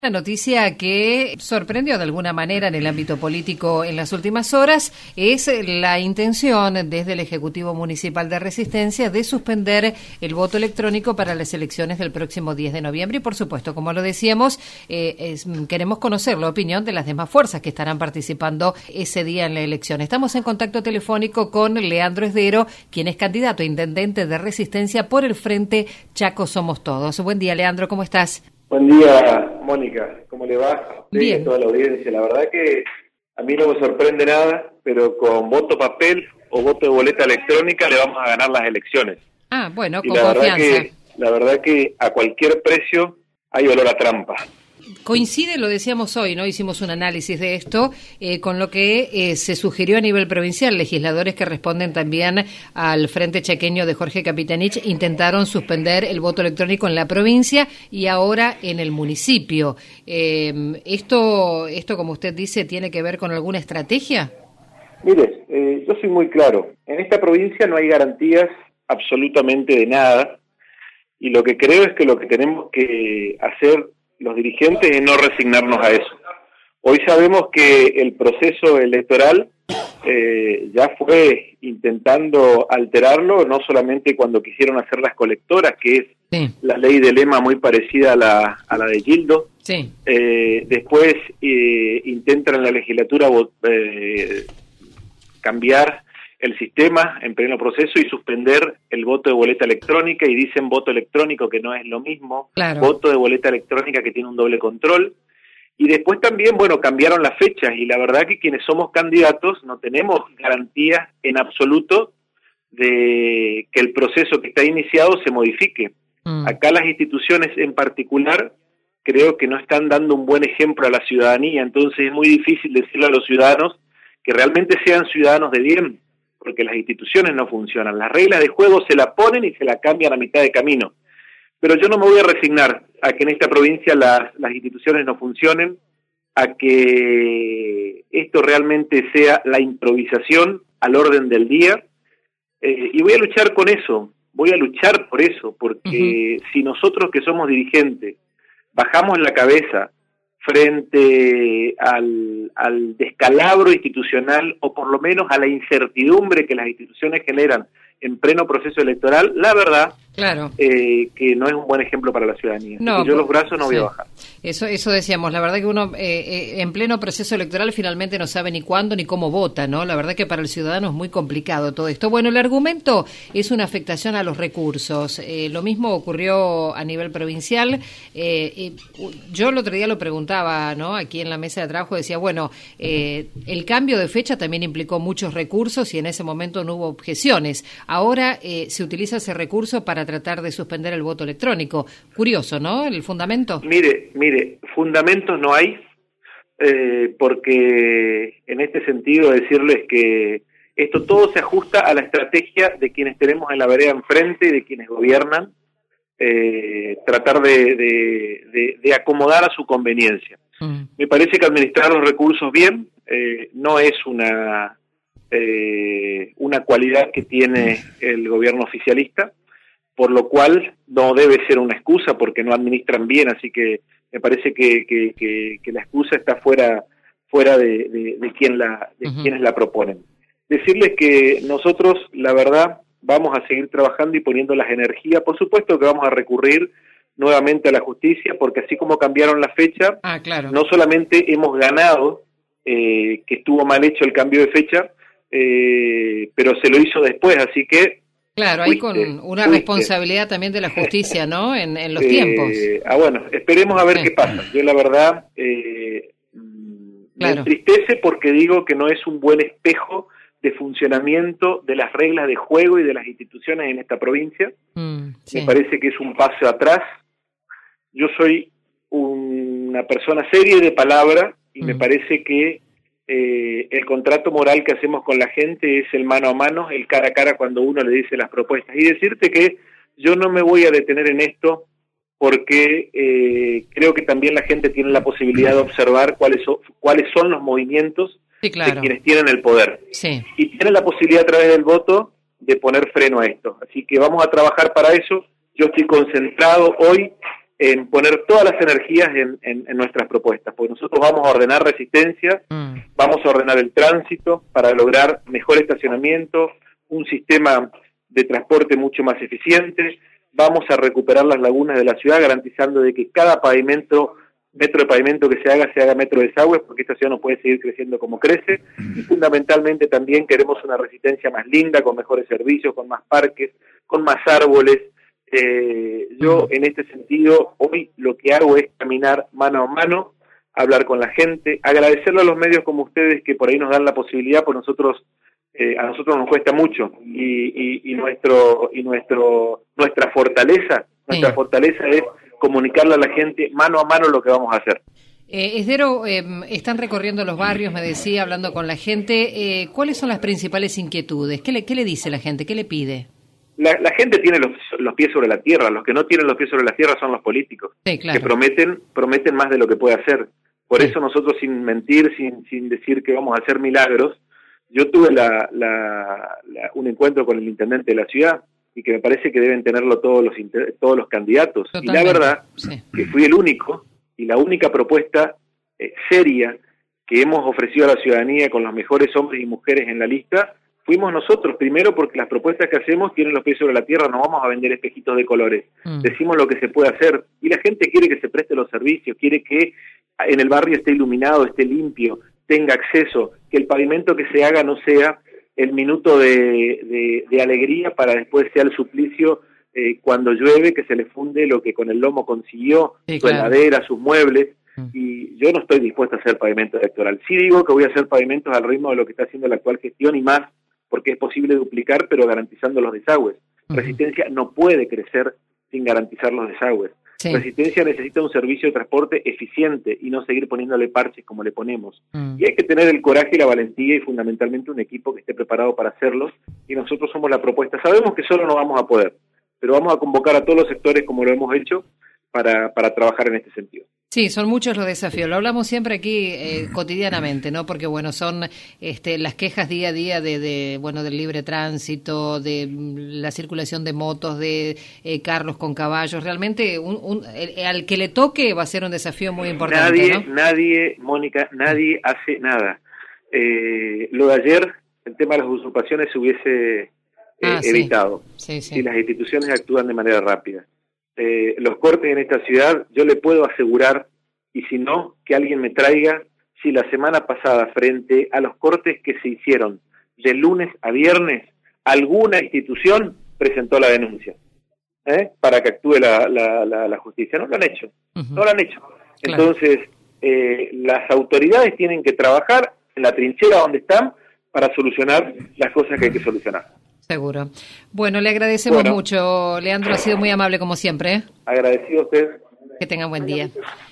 La noticia que sorprendió de alguna manera en el ámbito político en las últimas horas es la intención desde el Ejecutivo Municipal de Resistencia de suspender el voto electrónico para las elecciones del próximo 10 de noviembre. Y por supuesto, como lo decíamos, queremos conocer la opinión de las demás fuerzas que estarán participando ese día en la elección. Estamos en contacto telefónico con Leandro Esdero, quien es candidato a intendente de Resistencia por el Frente Chaco Somos Todos. Buen día, Leandro, ¿cómo estás? Buen día, Mónica. ¿Cómo le va? Bien. A toda la audiencia. La verdad que a mí no me sorprende nada, pero con voto papel o voto de boleta electrónica le vamos a ganar las elecciones. Ah, bueno, y con confianza. La verdad que a cualquier precio hay olor a trampa. Coincide, lo decíamos hoy, ¿no? Hicimos un análisis de esto, con lo que se sugirió a nivel provincial. Legisladores que responden también al Frente Chaqueño de Jorge Capitanich intentaron suspender el voto electrónico en la provincia y ahora en el municipio. ¿Esto, como usted dice, tiene que ver con alguna estrategia? Mire, yo soy muy claro. En esta provincia no hay garantías absolutamente de nada, y lo que creo es que lo que tenemos que hacer los dirigentes es no resignarnos a eso. Hoy sabemos que el proceso electoral ya fue intentando alterarlo, no solamente cuando quisieron hacer las colectoras, que es la ley de lema muy parecida a la de Gildo. Sí. Después intentan en la legislatura cambiar el sistema en pleno proceso y suspender el voto de boleta electrónica, y dicen voto electrónico, que no es lo mismo, claro. Voto de boleta electrónica que tiene un doble control. Y después también, cambiaron las fechas, y la verdad que quienes somos candidatos no tenemos garantías en absoluto de que el proceso que está iniciado se modifique. Acá las instituciones en particular creo que no están dando un buen ejemplo a la ciudadanía, entonces es muy difícil decirle a los ciudadanos que realmente sean ciudadanos de bien, porque las instituciones no funcionan. Las reglas de juego se la ponen y se la cambian a mitad de camino. Pero yo no me voy a resignar a que en esta provincia las instituciones no funcionen, a que esto realmente sea la improvisación al orden del día, y voy a luchar con eso, voy a luchar por eso, porque si nosotros que somos dirigentes bajamos la cabeza frente al descalabro institucional, o por lo menos a la incertidumbre que las instituciones generan en pleno proceso electoral, la verdad, claro, que no es un buen ejemplo para la ciudadanía. No, yo los brazos no voy a bajar. Eso decíamos, la verdad que uno en pleno proceso electoral finalmente no sabe ni cuándo ni cómo vota, ¿no? La verdad que para el ciudadano es muy complicado todo esto. Bueno, el argumento es una afectación a los recursos. Lo mismo ocurrió a nivel provincial. Yo el otro día lo preguntaba, ¿no? Aquí en la mesa de trabajo decía, bueno, el cambio de fecha también implicó muchos recursos y en ese momento no hubo objeciones. Ahora se utiliza ese recurso para tratar de suspender el voto electrónico. Curioso, ¿no? El fundamento. Mire, fundamentos no hay, porque en este sentido decirles que esto todo se ajusta a la estrategia de quienes tenemos en la vereda enfrente y de quienes gobiernan, tratar de acomodar a su conveniencia. Me parece que administrar los recursos bien no es una cualidad que tiene el gobierno oficialista, por lo cual no debe ser una excusa porque no administran bien, así que me parece que la excusa está fuera de quienes la proponen. Decirles que nosotros, la verdad, vamos a seguir trabajando y poniendo las energías. Por supuesto que vamos a recurrir nuevamente a la justicia, porque así como cambiaron la fecha, claro, no solamente hemos ganado que estuvo mal hecho el cambio de fecha, pero se lo hizo después, así que claro, hay con una responsabilidad también de la justicia, ¿no? En los tiempos. Bueno, esperemos a ver qué pasa. Yo la verdad me entristece porque digo que no es un buen espejo de funcionamiento de las reglas de juego y de las instituciones en esta provincia. Me parece que es un paso atrás. Yo soy una persona seria y de palabra, y me parece que el contrato moral que hacemos con la gente es el mano a mano, el cara a cara cuando uno le dice las propuestas. Y decirte que yo no me voy a detener en esto porque creo que también la gente tiene la posibilidad de observar cuáles son los movimientos de quienes tienen el poder. Y tienen la posibilidad a través del voto de poner freno a esto. Así que vamos a trabajar para eso. Yo estoy concentrado hoy en poner todas las energías en nuestras propuestas, porque nosotros vamos a ordenar Resistencia, vamos a ordenar el tránsito para lograr mejor estacionamiento, un sistema de transporte mucho más eficiente, vamos a recuperar las lagunas de la ciudad garantizando de que cada metro de pavimento que se haga metro de desagües, porque esta ciudad no puede seguir creciendo como crece, y fundamentalmente también queremos una Resistencia más linda, con mejores servicios, con más parques, con más árboles. Yo en este sentido hoy lo que hago es caminar mano a mano, hablar con la gente, agradecerle a los medios como ustedes que por ahí nos dan la posibilidad, pues a nosotros nos cuesta mucho y nuestra fortaleza es comunicarle a la gente mano a mano lo que vamos a hacer. Esdero, están recorriendo los barrios, me decía, hablando con la gente. ¿Cuáles son las principales inquietudes? ¿Qué le dice la gente? ¿Qué le pide? La gente tiene los pies sobre la tierra. Los que no tienen los pies sobre la tierra son los políticos, sí, claro, que prometen más de lo que puede hacer. Por eso nosotros, sin mentir, sin decir que vamos a hacer milagros, yo tuve un encuentro con el intendente de la ciudad y que me parece que deben tenerlo todos los candidatos. Totalmente. Y la verdad que fui el único y la única propuesta seria que hemos ofrecido a la ciudadanía con los mejores hombres y mujeres en la lista, fuimos nosotros, primero porque las propuestas que hacemos tienen los pies sobre la tierra, no vamos a vender espejitos de colores, decimos lo que se puede hacer, y la gente quiere que se preste los servicios, quiere que en el barrio esté iluminado, esté limpio, tenga acceso, que el pavimento que se haga no sea el minuto de alegría para después sea el suplicio cuando llueve, que se le funde lo que con el lomo consiguió, sí, su heladera, sus muebles, y yo no estoy dispuesto a hacer pavimento electoral. Sí digo que voy a hacer pavimentos al ritmo de lo que está haciendo la actual gestión y más, porque es posible duplicar, pero garantizando los desagües. Resistencia no puede crecer sin garantizar los desagües. Sí. Resistencia necesita un servicio de transporte eficiente y no seguir poniéndole parches como le ponemos. Y hay que tener el coraje y la valentía y fundamentalmente un equipo que esté preparado para hacerlos, y nosotros somos la propuesta. Sabemos que solo no vamos a poder, pero vamos a convocar a todos los sectores como lo hemos hecho para trabajar en este sentido. Sí, son muchos los desafíos. Lo hablamos siempre aquí cotidianamente, ¿no? Porque bueno, son las quejas día a día del libre tránsito, de la circulación de motos, de carros con caballos. Realmente al que le toque va a ser un desafío muy importante. Mónica, nadie hace nada. Lo de ayer, el tema de las usurpaciones se hubiese evitado si las instituciones actúan de manera rápida. Los cortes en esta ciudad, yo le puedo asegurar, y si no, que alguien me traiga, si la semana pasada, frente a los cortes que se hicieron de lunes a viernes, alguna institución presentó la denuncia para que actúe la justicia. No lo han hecho, no lo han hecho. Claro. Entonces, las autoridades tienen que trabajar en la trinchera donde están para solucionar las cosas que hay que solucionar. Seguro. Bueno, le agradecemos mucho, Leandro, ha sido muy amable como siempre. Agradecido a usted. Que tenga buen día.